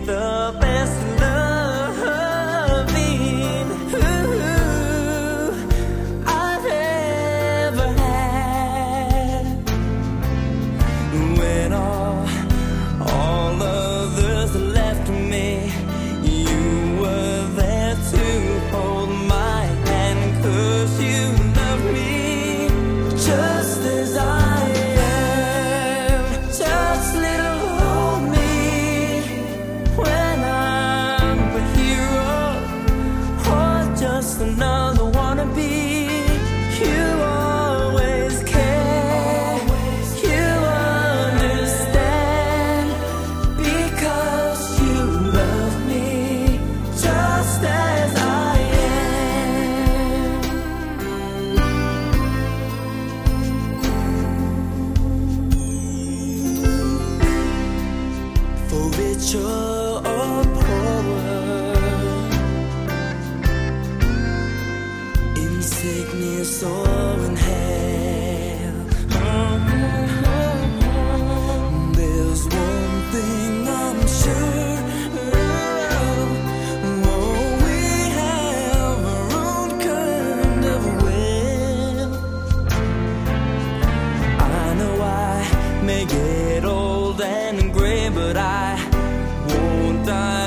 the best loving I've ever had. When all others left me, you were there to hold my hand, 'cause you love me just as I am. Just little old me when I'm a hero, or just another wannabe. You always care, you understand, because you love me just as I am. For richer or poorer, in sickness or in health, there's one thing I'm sure, oh, we have our own kind of wealth. I know I may get old and gray, but I won't die